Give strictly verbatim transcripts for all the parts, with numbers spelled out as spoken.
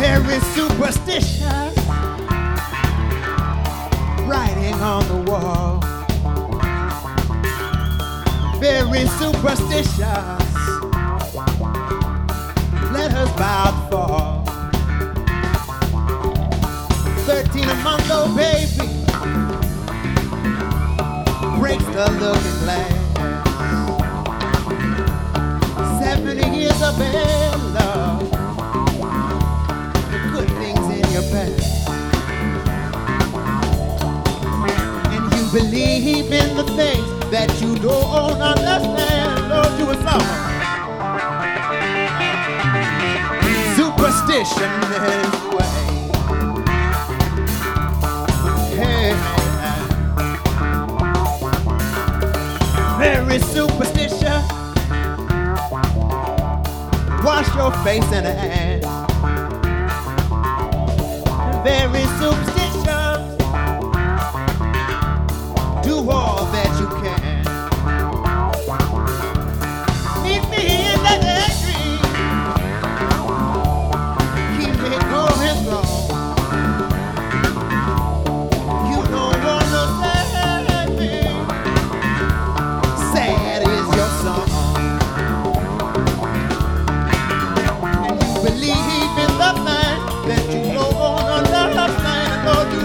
Very superstitious, writing on the wall. Very superstitious, letters about to fall. Thirteen a month old baby breaks the looking glass. Seventy years of bad love, the good things in your past. And you believe in the things that you don't understand. Lord, you a song. Superstition is the way. Hey, very superstitious. Wash your face in the ass. Very superstitious. Do all that you can. Meet me in the daydream. Keep me going strong. You don't wanna sad me. Sad is your song. And you believe in the man that you don't understand. Lord, you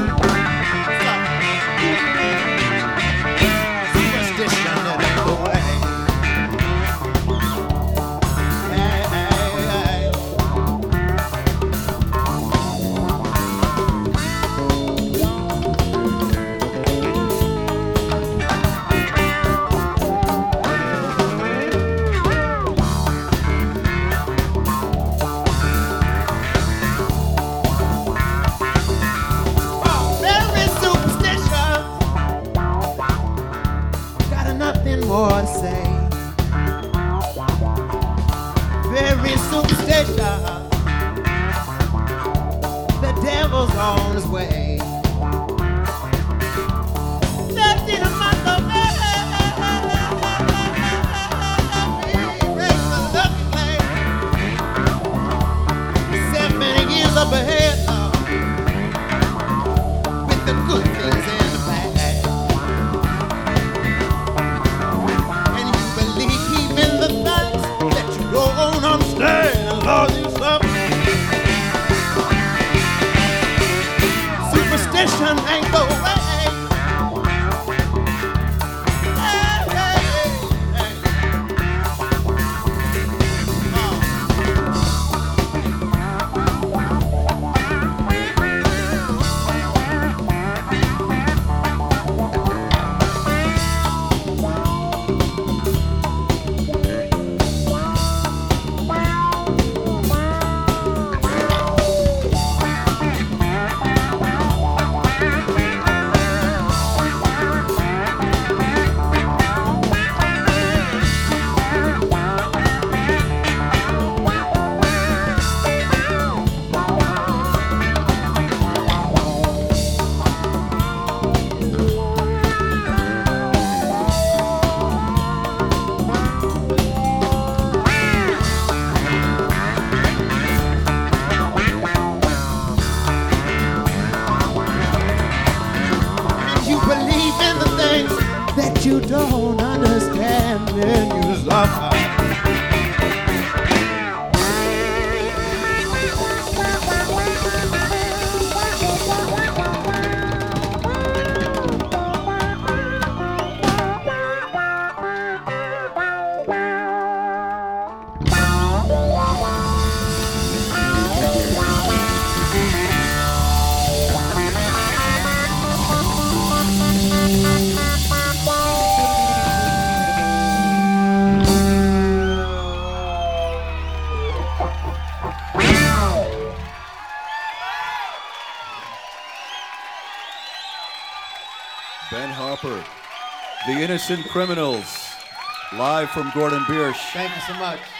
more to say. Very superstitious, the devil's on his way. Thirteen a month of seven years up ahead with the good things in the past. Don't understand, Lord, you something. Superstition ain't the way. Hey, hey, hey. That you don't understand when you suffer. Ben Harper, The Innocent Criminals, live from Gordon Biersch. Thank you so much.